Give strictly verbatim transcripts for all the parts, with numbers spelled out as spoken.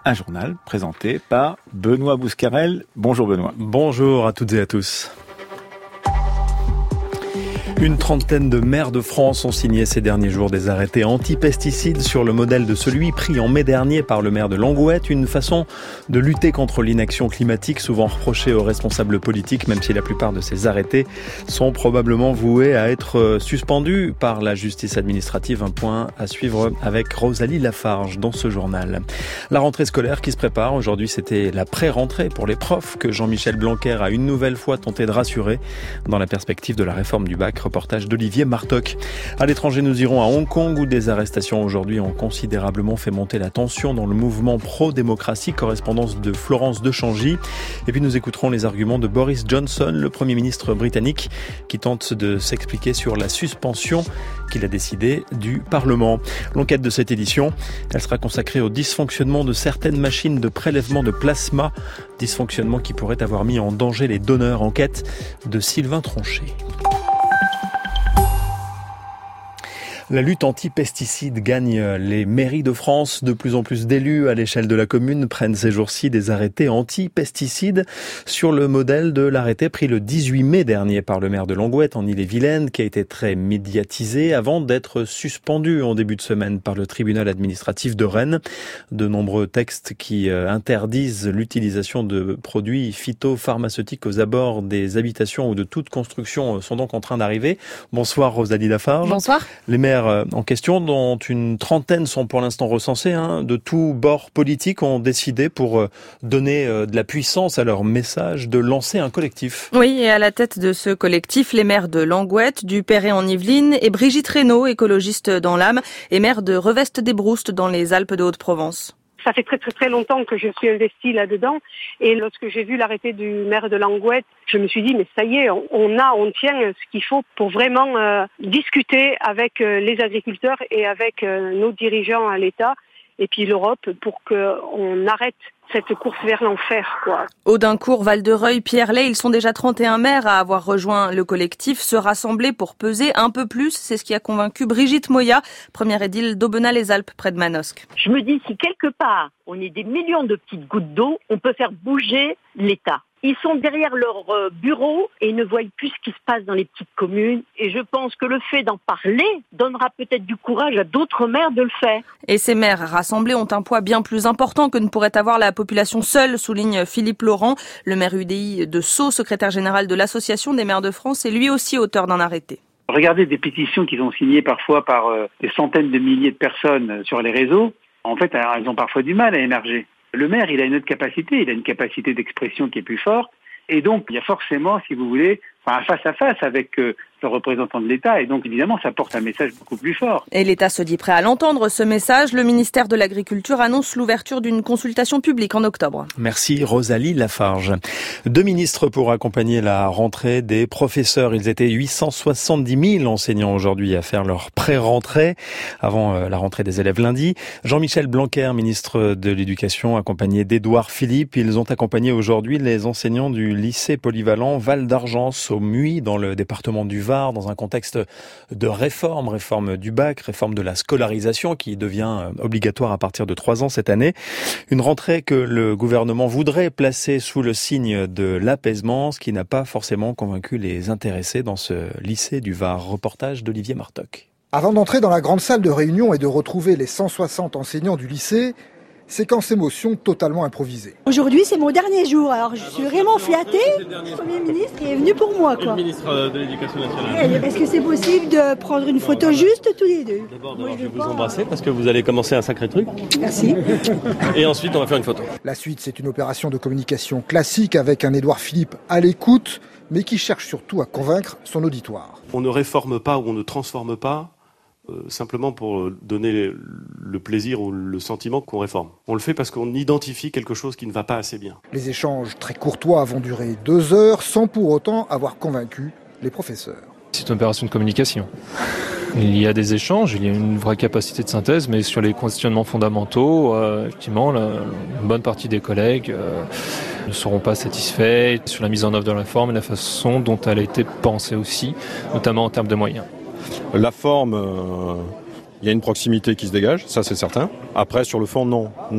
un journal présenté par Benoît Bouscarel. Bonjour Benoît. Bonjour à toutes et à tous. Une trentaine de maires de France ont signé ces derniers jours des arrêtés anti-pesticides sur le modèle de celui pris en mai dernier par le maire de Langouette. Une façon de lutter contre l'inaction climatique souvent reprochée aux responsables politiques, même si la plupart de ces arrêtés sont probablement voués à être suspendus par la justice administrative. Un point à suivre avec Rosalie Lafarge dans ce journal. La rentrée scolaire qui se prépare. Aujourd'hui, c'était la pré-rentrée pour les profs que Jean-Michel Blanquer a une nouvelle fois tenté de rassurer dans la perspective de la réforme du bac. Reportage d'Olivier Martoc. À l'étranger, nous irons à Hong Kong où des arrestations aujourd'hui ont considérablement fait monter la tension dans le mouvement pro-démocratie. Correspondance de Florence Dechangy. Et puis nous écouterons les arguments de Boris Johnson, le Premier ministre britannique, qui tente de s'expliquer sur la suspension qu'il a décidée du Parlement. L'enquête de cette édition, elle sera consacrée au dysfonctionnement de certaines machines de prélèvement de plasma. Dysfonctionnement qui pourrait avoir mis en danger les donneurs. Enquête de Sylvain Tronchet. La lutte anti-pesticides gagne les mairies de France. De plus en plus d'élus à l'échelle de la commune prennent ces jours-ci des arrêtés anti-pesticides sur le modèle de l'arrêté pris le dix-huit mai dernier par le maire de Langouette en Ille-et-Vilaine, qui a été très médiatisé avant d'être suspendu en début de semaine par le tribunal administratif de Rennes. De nombreux textes qui interdisent l'utilisation de produits phytopharmaceutiques aux abords des habitations ou de toute construction sont donc en train d'arriver. Bonsoir Rosalie Lafarge. Bonsoir. Les maires en question, dont une trentaine sont pour l'instant recensés, hein, de tous bords politiques, ont décidé pour donner de la puissance à leur message de lancer un collectif. Oui, et à la tête de ce collectif, les maires de Langouette, du Perret en Yvelines et Brigitte Reynaud, écologiste dans l'âme, et maire de Reveste-des-Broustes dans les Alpes de Haute-Provence. Ça fait très très très longtemps que je suis investie là-dedans et lorsque j'ai vu l'arrêté du maire de Langouette, je me suis dit mais ça y est, on a, on tient ce qu'il faut pour vraiment euh, discuter avec euh, les agriculteurs et avec euh, nos dirigeants à l'État et puis l'Europe pour qu'on arrête cette course vers l'enfer, quoi. Audincourt, Val-de-Reuil, Pierre-Lay, ils sont déjà trente et un maires à avoir rejoint le collectif, se rassembler pour peser un peu plus. C'est ce qui a convaincu Brigitte Moya, première édile d'Aubenas-les-Alpes, près de Manosque. Je me dis, si quelque part, on est des millions de petites gouttes d'eau, on peut faire bouger l'État. Ils sont derrière leur bureau et ne voient plus ce qui se passe dans les petites communes. Et je pense que le fait d'en parler donnera peut-être du courage à d'autres maires de le faire. Et ces maires rassemblés ont un poids bien plus important que ne pourrait avoir la population seule, souligne Philippe Laurent. Le maire U D I de Sceaux, secrétaire général de l'Association des maires de France, est lui aussi auteur d'un arrêté. Regardez des pétitions qui sont signées parfois par euh, des centaines de milliers de personnes sur les réseaux. En fait, elles ont parfois du mal à émerger. Le maire, il a une autre capacité, il a une capacité d'expression qui est plus forte. Et donc, il y a forcément, si vous voulez, un face-à-face avec euh, le représentant de l'État. Et donc, évidemment, ça porte un message beaucoup plus fort. Et l'État se dit prêt à l'entendre, ce message. Le ministère de l'Agriculture annonce l'ouverture d'une consultation publique en octobre. Merci Rosalie Lafarge. Deux ministres pour accompagner la rentrée des professeurs. Ils étaient huit cent soixante-dix mille enseignants aujourd'hui à faire leur pré-rentrée avant euh, la rentrée des élèves lundi. Jean-Michel Blanquer, ministre de l'Éducation, accompagné d'Édouard Philippe. Ils ont accompagné aujourd'hui les enseignants du lycée polyvalent Val d'Argence au Muy, dans le département du Var, dans un contexte de réforme, réforme du bac, réforme de la scolarisation qui devient obligatoire à partir de trois ans cette année. Une rentrée que le gouvernement voudrait placer sous le signe de l'apaisement, ce qui n'a pas forcément convaincu les intéressés dans ce lycée du Var. Reportage d'Olivier Martoc. Avant d'entrer dans la grande salle de réunion et de retrouver les cent soixante enseignants du lycée, séquence émotion totalement improvisée. Aujourd'hui, c'est mon dernier jour, alors je suis vraiment flattée. Le Premier ministre est venu pour moi, quoi. Le ministre de l'Éducation nationale. Est-ce que c'est possible de prendre une photo juste tous les deux? D'abord, d'abord je vais vous embrasser parce que vous allez commencer un sacré truc. Merci. Et ensuite, on va faire une photo. La suite, c'est une opération de communication classique avec un Édouard Philippe à l'écoute, mais qui cherche surtout à convaincre son auditoire. On ne réforme pas ou on ne transforme pas Euh, simplement pour donner le plaisir ou le sentiment qu'on réforme. On le fait parce qu'on identifie quelque chose qui ne va pas assez bien. Les échanges très courtois vont durer deux heures sans pour autant avoir convaincu les professeurs. C'est une opération de communication. Il y a des échanges, il y a une vraie capacité de synthèse, mais sur les questionnements fondamentaux, euh, effectivement, la, une bonne partie des collègues euh, ne seront pas satisfaits sur la mise en œuvre de la réforme et la façon dont elle a été pensée aussi, notamment en termes de moyens. La forme, il euh, y a une proximité qui se dégage, ça c'est certain. Après, sur le fond, non, non.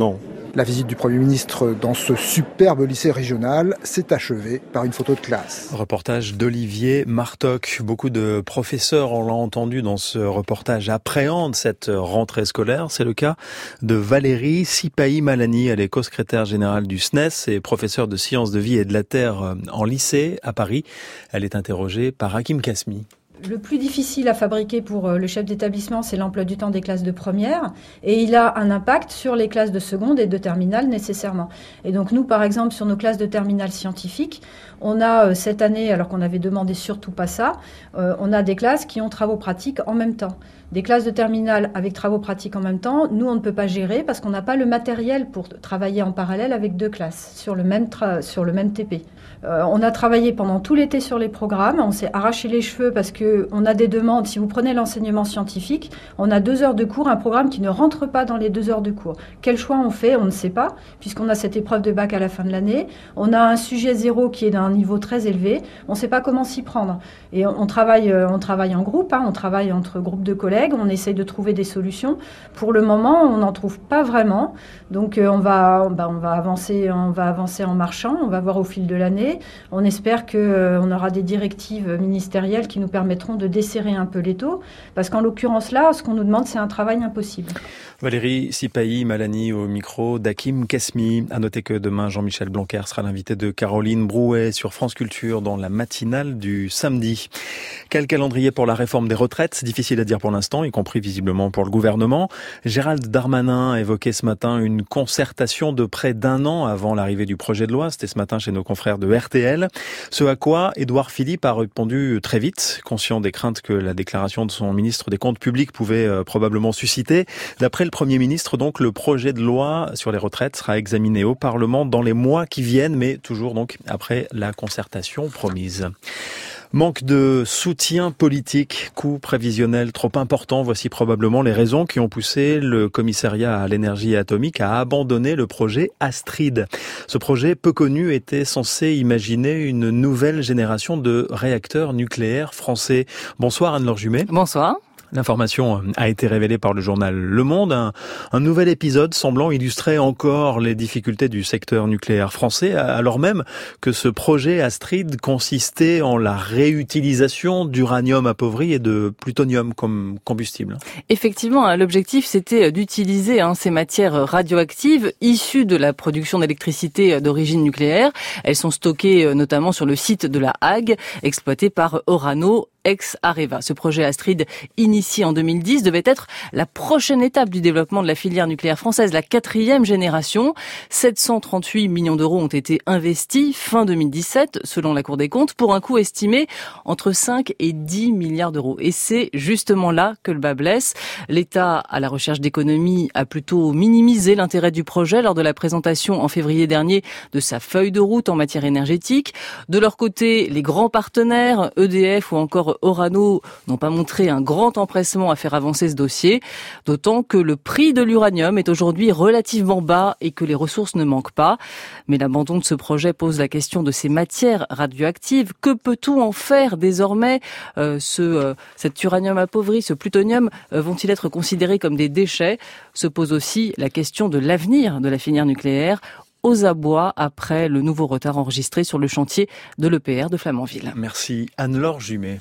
La visite du Premier ministre dans ce superbe lycée régional s'est achevée par une photo de classe. Reportage d'Olivier Martoc. Beaucoup de professeurs, on l'a entendu dans ce reportage, appréhendent cette rentrée scolaire. C'est le cas de Valérie Sipahi-Malani. Elle est co-secrétaire générale du S N E S et professeure de sciences de vie et de la terre en lycée à Paris. Elle est interrogée par Hakim Kasmi. Le plus difficile à fabriquer pour le chef d'établissement, c'est l'emploi du temps des classes de première. Et il a un impact sur les classes de seconde et de terminale nécessairement. Et donc nous, par exemple, sur nos classes de terminale scientifique, on a cette année, alors qu'on avait demandé surtout pas ça, euh, on a des classes qui ont travaux pratiques en même temps. Des classes de terminale avec travaux pratiques en même temps, nous, on ne peut pas gérer parce qu'on n'a pas le matériel pour travailler en parallèle avec deux classes sur le même, tra- sur le même T P. Euh, on a travaillé pendant tout l'été sur les programmes, on s'est arraché les cheveux parce qu'on a des demandes. Si vous prenez l'enseignement scientifique, on a deux heures de cours, un programme qui ne rentre pas dans les deux heures de cours. Quel choix on fait? On ne sait pas, puisqu'on a cette épreuve de bac à la fin de l'année. On a un sujet zéro qui est d'un niveau très élevé. On ne sait pas comment s'y prendre. Et on, on, travaille, on travaille en groupe, hein, on travaille entre groupes de collègues, on essaye de trouver des solutions. Pour le moment, on n'en trouve pas vraiment. Donc euh, on, va, bah, on, va avancer, on va avancer en marchant, on va voir au fil de l'année. On espère qu'on euh, aura des directives ministérielles qui nous permettront de desserrer un peu l'étau, parce qu'en l'occurrence là, ce qu'on nous demande, c'est un travail impossible. Valérie Sipahi-Malani au micro d'Hakim Kasmi. À noter que demain, Jean-Michel Blanquer sera l'invité de Caroline Brouet sur France Culture dans la matinale du samedi. Quel calendrier pour la réforme des retraites? Difficile à dire pour l'instant, y compris visiblement pour le gouvernement. Gérald Darmanin a évoqué ce matin une concertation de près d'un an avant l'arrivée du projet de loi. C'était ce matin chez nos confrères de R T L. Ce à quoi Édouard Philippe a répondu très vite, conscient des craintes que la déclaration de son ministre des Comptes publics pouvait euh, probablement susciter. D'après le Premier ministre, donc, le projet de loi sur les retraites sera examiné au Parlement dans les mois qui viennent, mais toujours donc après la concertation promise. Manque de soutien politique, coût prévisionnel trop important, voici probablement les raisons qui ont poussé le commissariat à l'énergie atomique à abandonner le projet Astrid. Ce projet peu connu était censé imaginer une nouvelle génération de réacteurs nucléaires français. Bonsoir Anne-Laure Jumet. Bonsoir. L'information a été révélée par le journal Le Monde. Un, un nouvel épisode semblant illustrer encore les difficultés du secteur nucléaire français, alors même que ce projet Astrid consistait en la réutilisation d'uranium appauvri et de plutonium comme combustible. Effectivement, l'objectif c'était d'utiliser hein, ces matières radioactives issues de la production d'électricité d'origine nucléaire. Elles sont stockées notamment sur le site de la Hague, exploité par Orano ex-Areva. Ce projet Astrid, initié en deux mille dix, devait être la prochaine étape du développement de la filière nucléaire française, la quatrième génération. sept cent trente-huit millions d'euros ont été investis fin deux mille dix-sept, selon la Cour des comptes, pour un coût estimé entre cinq et dix milliards d'euros. Et c'est justement là que le bas blesse. L'État, à la recherche d'économies, a plutôt minimisé l'intérêt du projet lors de la présentation en février dernier de sa feuille de route en matière énergétique. De leur côté, les grands partenaires, E D F ou encore Orano, n'ont pas montré un grand empressement à faire avancer ce dossier, d'autant que le prix de l'uranium est aujourd'hui relativement bas et que les ressources ne manquent pas. Mais l'abandon de ce projet pose la question de ces matières radioactives. Que peut-on en faire désormais? euh, ce, euh, Cet uranium appauvri, ce plutonium, euh, vont-ils être considérés comme des déchets? Se pose aussi la question de l'avenir de la filière nucléaire, aux abois après le nouveau retard enregistré sur le chantier de l'E P R de Flamanville. Merci Anne-Laure Jumet.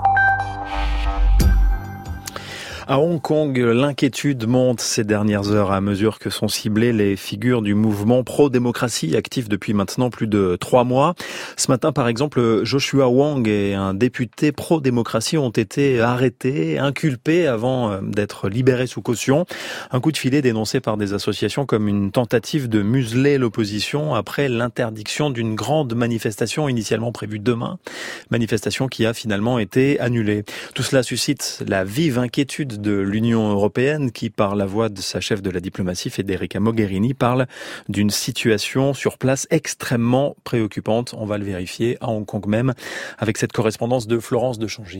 À Hong Kong, l'inquiétude monte ces dernières heures à mesure que sont ciblées les figures du mouvement pro-démocratie actif depuis maintenant plus de trois mois. Ce matin, par exemple, Joshua Wong et un député pro-démocratie ont été arrêtés, inculpés avant d'être libérés sous caution. Un coup de filet dénoncé par des associations comme une tentative de museler l'opposition après l'interdiction d'une grande manifestation initialement prévue demain. Manifestation qui a finalement été annulée. Tout cela suscite la vive inquiétude de l'Union européenne qui, par la voix de sa chef de la diplomatie, Federica Mogherini, parle d'une situation sur place extrêmement préoccupante. On va le vérifier à Hong Kong même avec cette correspondance de Florence de Changy.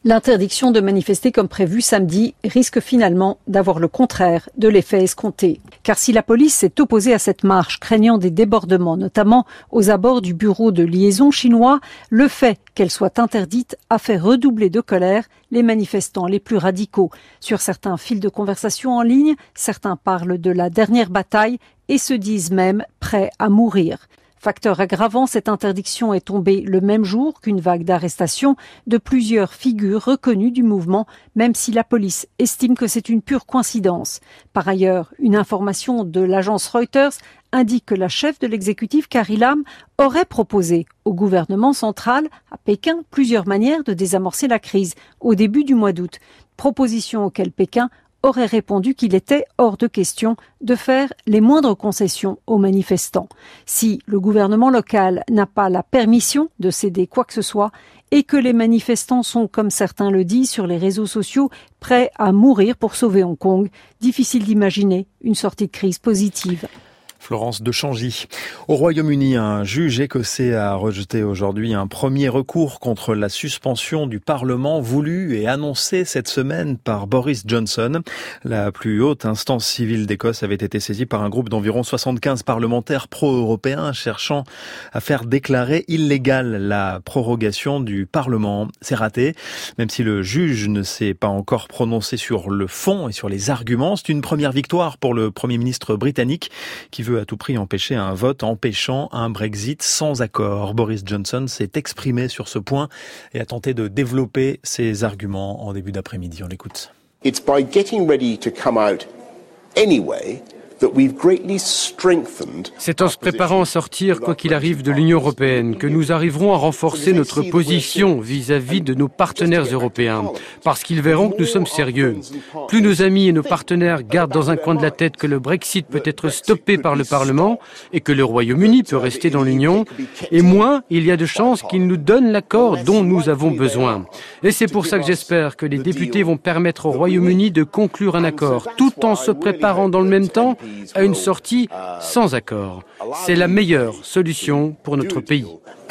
L'interdiction de manifester comme prévu samedi risque finalement d'avoir le contraire de l'effet escompté. Car si la police s'est opposée à cette marche, craignant des débordements, notamment aux abords du bureau de liaison chinois, le fait qu'elle soit interdite a fait redoubler de colère les manifestants les plus radicaux. Sur certains fils de conversation en ligne, certains parlent de la dernière bataille et se disent même prêts à mourir. Facteur aggravant, cette interdiction est tombée le même jour qu'une vague d'arrestations de plusieurs figures reconnues du mouvement, même si la police estime que c'est une pure coïncidence. Par ailleurs, une information de l'agence Reuters indique que la chef de l'exécutif, Carrie Lam, aurait proposé au gouvernement central, à Pékin, plusieurs manières de désamorcer la crise au début du mois d'août. Proposition auquel Pékin aurait répondu qu'il était hors de question de faire les moindres concessions aux manifestants. Si le gouvernement local n'a pas la permission de céder quoi que ce soit et que les manifestants sont, comme certains le disent sur les réseaux sociaux, prêts à mourir pour sauver Hong Kong, difficile d'imaginer une sortie de crise positive. Florence de Changy. Au Royaume-Uni, un juge écossais a rejeté aujourd'hui un premier recours contre la suspension du Parlement voulue et annoncée cette semaine par Boris Johnson. La plus haute instance civile d'Écosse avait été saisie par un groupe d'environ soixante-quinze parlementaires pro-européens cherchant à faire déclarer illégale la prorogation du Parlement. C'est raté, même si le juge ne s'est pas encore prononcé sur le fond et sur les arguments. C'est une première victoire pour le Premier ministre britannique qui veut à tout prix empêcher un vote empêchant un Brexit sans accord. Boris Johnson s'est exprimé sur ce point et a tenté de développer ses arguments en début d'après-midi. On l'écoute. It's by getting ready to come out anyway C'est en se préparant à sortir, quoi qu'il arrive, de l'Union européenne, que nous arriverons à renforcer notre position vis-à-vis de nos partenaires européens, parce qu'ils verront que nous sommes sérieux. Plus nos amis et nos partenaires gardent dans un coin de la tête que le Brexit peut être stoppé par le Parlement et que le Royaume-Uni peut rester dans l'Union, et moins il y a de chances qu'ils nous donnent l'accord dont nous avons besoin. Et c'est pour ça que j'espère que les députés vont permettre au Royaume-Uni de conclure un accord, tout en se préparant dans le même temps à une sortie sans accord. C'est la meilleure solution pour notre pays.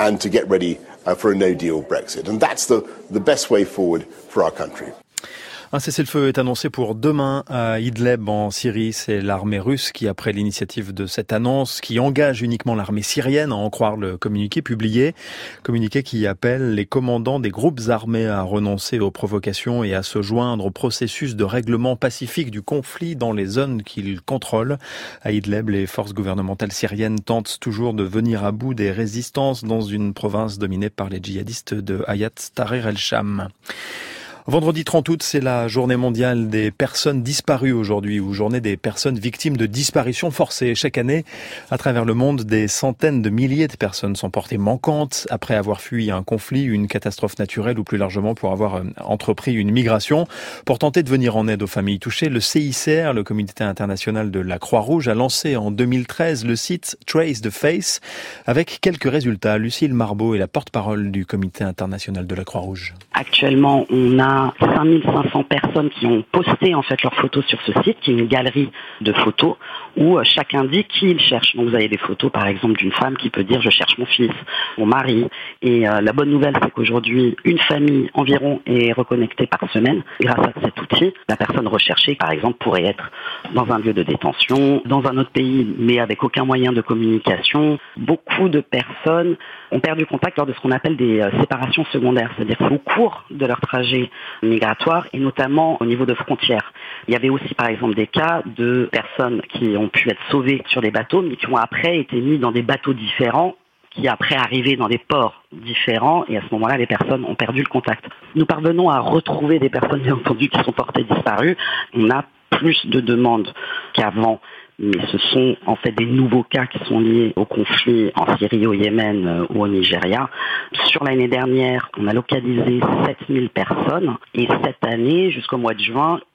Un cessez-le-feu est annoncé pour demain à Idlib en Syrie. C'est l'armée russe qui, après l'initiative de cette annonce, qui engage uniquement l'armée syrienne, à en croire le communiqué publié. Communiqué qui appelle les commandants des groupes armés à renoncer aux provocations et à se joindre au processus de règlement pacifique du conflit dans les zones qu'ils contrôlent. À Idlib, les forces gouvernementales syriennes tentent toujours de venir à bout des résistances dans une province dominée par les djihadistes de Hayat Tahrir el-Sham. Vendredi trente août, c'est la journée mondiale des personnes disparues aujourd'hui, ou journée des personnes victimes de disparitions forcées. Chaque année, à travers le monde, des centaines de milliers de personnes sont portées manquantes après avoir fui un conflit, une catastrophe naturelle ou plus largement pour avoir entrepris une migration. Pour tenter de venir en aide aux familles touchées, le C I C R, le Comité international de la Croix-Rouge, a lancé en deux mille treize le site Trace the Face avec quelques résultats. Lucille Marbeau est la porte-parole du Comité international de la Croix-Rouge. Actuellement, on a cinq mille cinq cents personnes qui ont posté en fait leurs photos sur ce site, qui est une galerie de photos où chacun dit qui il cherche. Donc vous avez des photos par exemple d'une femme qui peut dire je cherche mon fils, mon mari. Et euh, la bonne nouvelle c'est qu'aujourd'hui une famille environ est reconnectée par semaine grâce à cet outil. La personne recherchée par exemple pourrait être dans un lieu de détention, dans un autre pays mais avec aucun moyen de communication. Beaucoup de personnes ont perdu contact lors de ce qu'on appelle des euh, séparations secondaires, c'est-à-dire qu'au cours de leur trajet migratoire et notamment au niveau de frontières. Il y avait aussi par exemple des cas de personnes qui ont pu être sauvées sur des bateaux mais qui ont après été mis dans des bateaux différents qui après arrivaient dans des ports différents et à ce moment-là les personnes ont perdu le contact. Nous parvenons à retrouver des personnes bien entendu qui sont portées disparues. On a plus de demandes qu'avant. Mais ce sont en fait des nouveaux cas qui sont liés au conflit en Syrie, au Yémen euh, ou au Nigeria. Sur l'année dernière, on a localisé sept mille personnes et cette année, jusqu'au mois de juin,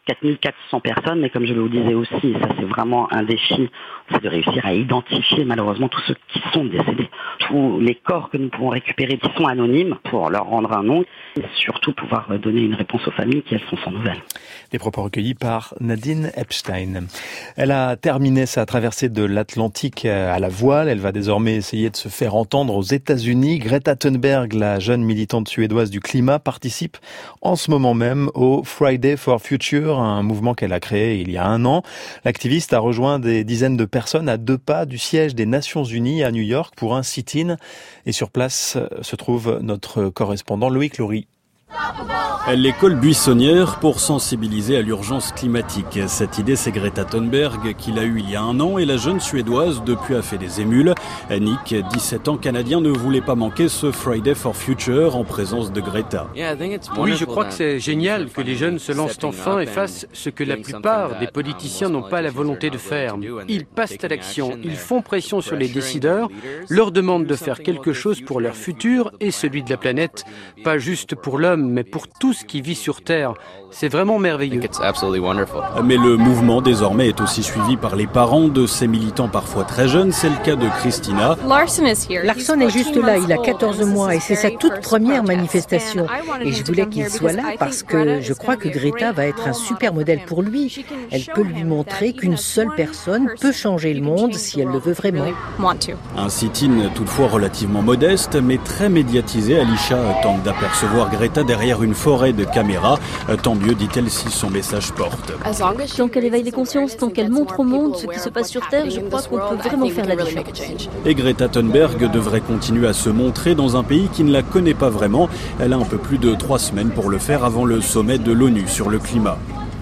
quatre mille quatre cents personnes, mais comme je le disais aussi, et ça c'est vraiment un défi, c'est de réussir à identifier malheureusement tous ceux qui sont décédés. Tous les corps que nous pouvons récupérer qui sont anonymes pour leur rendre un nom et surtout pouvoir donner une réponse aux familles qui elles sont sans nouvelles. Des propos recueillis par Nadine Epstein. Elle a terminé sa traversée de l'Atlantique à la voile. Elle va désormais essayer de se faire entendre aux États-Unis. Greta Thunberg, la jeune militante suédoise du climat, participe en ce moment même au Friday for Future, un mouvement qu'elle a créé il y a un an. L'activiste a rejoint des dizaines de personnes à deux pas du siège des Nations Unies à New York pour un sit-in. Et sur place se trouve notre correspondant Loïc Laurie. L'école buissonnière pour sensibiliser à l'urgence climatique. Cette idée, c'est Greta Thunberg qui l'a eue il y a un an et la jeune Suédoise depuis a fait des émules. Nick, dix-sept ans canadien, ne voulait pas manquer ce Friday for Future en présence de Greta. Oui, je crois que c'est génial que les jeunes se lancent enfin et fassent ce que la plupart des politiciens n'ont pas la volonté de faire. Ils passent à l'action, ils font pression sur les décideurs, leur demandent de faire quelque chose pour leur futur et celui de la planète, pas juste pour l'homme, mais pour tout ce qui vit sur Terre. C'est vraiment merveilleux. Mais le mouvement désormais est aussi suivi par les parents de ces militants parfois très jeunes. C'est le cas de Christina. Larson est juste là, il a quatorze mois et c'est sa toute première manifestation. Et je voulais qu'il soit là parce que je crois que Greta va être un super modèle pour lui. Elle peut lui montrer qu'une seule personne peut changer le monde si elle le veut vraiment. Un sit-in toutefois relativement modeste mais très médiatisé. Alisha tente d'apercevoir Greta derrière une forêt de caméras. Tant mieux, dit-elle, si son message porte. Tant qu'elle éveille les consciences, tant qu'elle montre au monde ce qui se passe sur Terre, je crois qu'on peut vraiment faire la différence. Et Greta Thunberg devrait continuer à se montrer dans un pays qui ne la connaît pas vraiment. Elle a un peu plus de trois semaines pour le faire avant le sommet de l'ONU sur le climat.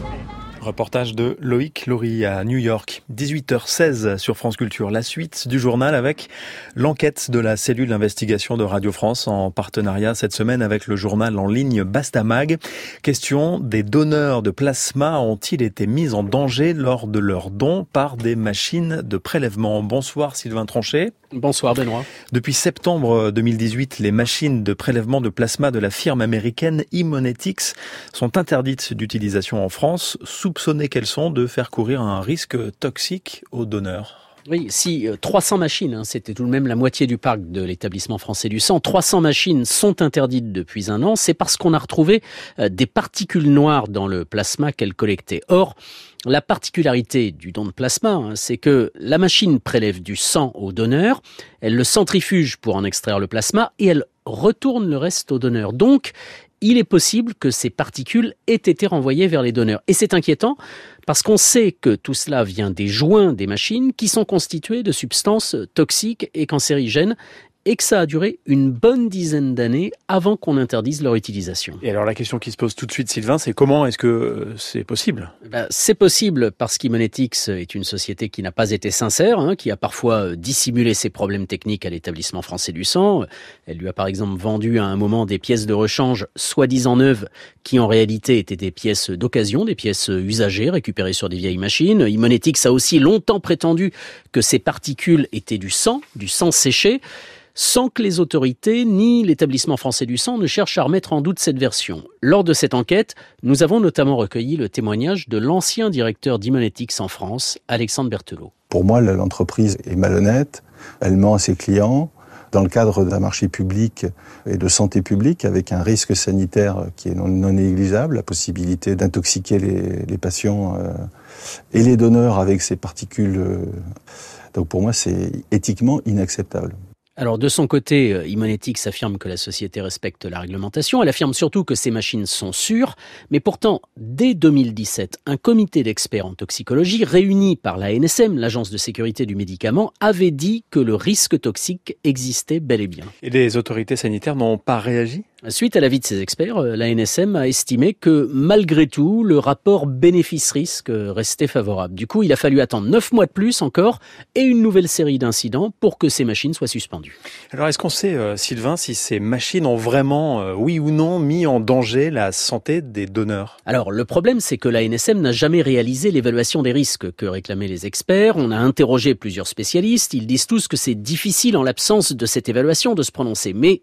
Reportage de Loïc Laurie à New York. dix-huit heures seize sur France Culture. La suite du journal avec l'enquête de la cellule d'investigation de Radio France en partenariat cette semaine avec le journal en ligne Bastamag. Question, des donneurs de plasma ont-ils été mis en danger lors de leurs dons par des machines de prélèvement? Bonsoir Sylvain Tronchet. Bonsoir Benoît. Depuis septembre deux mille dix-huit, les machines de prélèvement de plasma de la firme américaine Haemonetics sont interdites d'utilisation en France. Soupçonnées qu'elles sont de faire courir un risque toxique aux donneurs. Oui, si euh, trois cents machines, hein, c'était tout de même la moitié du parc de l'établissement français du sang, trois cents machines sont interdites depuis un an, c'est parce qu'on a retrouvé euh, des particules noires dans le plasma qu'elles collectaient. Or, la particularité du don de plasma, hein, c'est que la machine prélève du sang au donneur, elle le centrifuge pour en extraire le plasma et elle retourne le reste au donneur. Donc, il est possible que ces particules aient été renvoyées vers les donneurs. Et c'est inquiétant parce qu'on sait que tout cela vient des joints des machines qui sont constitués de substances toxiques et cancérigènes et que ça a duré une bonne dizaine d'années avant qu'on interdise leur utilisation. Et alors la question qui se pose tout de suite, Sylvain, c'est comment est-ce que c'est possible ? Ben, c'est possible parce qu'Haemonetics est une société qui n'a pas été sincère, hein, qui a parfois dissimulé ses problèmes techniques à l'établissement français du sang. Elle lui a par exemple vendu à un moment des pièces de rechange soi-disant neuves qui en réalité étaient des pièces d'occasion, des pièces usagées récupérées sur des vieilles machines. Haemonetics a aussi longtemps prétendu que ces particules étaient du sang, du sang séché, sans que les autorités ni l'établissement français du sang ne cherchent à remettre en doute cette version. Lors de cette enquête, nous avons notamment recueilli le témoignage de l'ancien directeur d'Haemonetics en France, Alexandre Berthelot. Pour moi, l'entreprise est malhonnête, elle ment à ses clients, dans le cadre d'un marché public et de santé publique, avec un risque sanitaire qui est non, non négligeable, la possibilité d'intoxiquer les, les patients euh, et les donneurs avec ces particules. Euh, donc pour moi, c'est éthiquement inacceptable. Alors de son côté, Haemonetics affirme que la société respecte la réglementation. Elle affirme surtout que ces machines sont sûres. Mais pourtant, dès deux mille dix-sept, un comité d'experts en toxicologie réuni par l'A N S M, l'Agence de sécurité du médicament, avait dit que le risque toxique existait bel et bien. Et les autorités sanitaires n'ont pas réagi ? Suite à l'avis de ces experts, l'A N S M a estimé que malgré tout, le rapport bénéfice-risque restait favorable. Du coup, il a fallu attendre neuf mois de plus encore et une nouvelle série d'incidents pour que ces machines soient suspendues. Alors, est-ce qu'on sait, euh, Sylvain, si ces machines ont vraiment, euh, oui ou non, mis en danger la santé des donneurs ? Alors, le problème, c'est que l'A N S M n'a jamais réalisé l'évaluation des risques que réclamaient les experts. On a interrogé plusieurs spécialistes. Ils disent tous que c'est difficile, en l'absence de cette évaluation, de se prononcer. Mais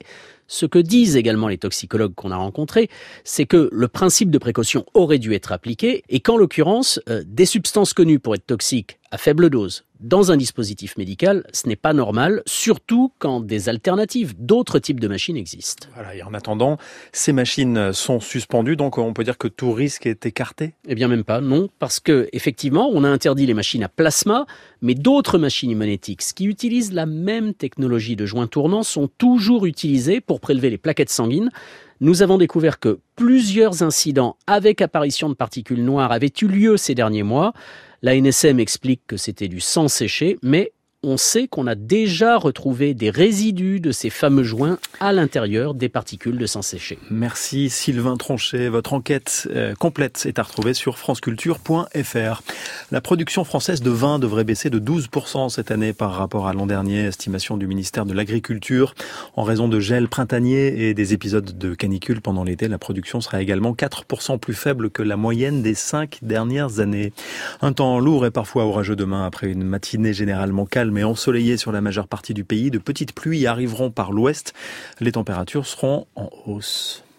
Ce que disent également les toxicologues qu'on a rencontrés, c'est que le principe de précaution aurait dû être appliqué et qu'en l'occurrence, euh, des substances connues pour être toxiques à faible dose dans un dispositif médical, ce n'est pas normal, surtout quand des alternatives, d'autres types de machines existent. Voilà, et en attendant, ces machines sont suspendues, donc on peut dire que tout risque est écarté ? Eh bien même pas, non, parce que effectivement, on a interdit les machines à plasma, mais d'autres machines Haemonetics qui utilisent la même technologie de joint tournant sont toujours utilisées pour prélever les plaquettes sanguines. Nous avons découvert que plusieurs incidents avec apparition de particules noires avaient eu lieu ces derniers mois. La N S M explique que c'était du sang séché, mais on sait qu'on a déjà retrouvé des résidus de ces fameux joints à l'intérieur des particules de sang séché. Merci Sylvain Tronchet. Votre enquête euh, complète est à retrouver sur franceculture point f r. La production française de vin devrait baisser de douze pour cent cette année par rapport à l'an dernier, estimation du ministère de l'Agriculture. En raison de gel printanier et des épisodes de canicule pendant l'été, la production sera également quatre pour cent plus faible que la moyenne des cinq dernières années. Un temps lourd et parfois orageux demain après une matinée généralement calme mais ensoleillé sur la majeure partie du pays. De petites pluies arriveront par l'ouest. Les températures seront en hausse.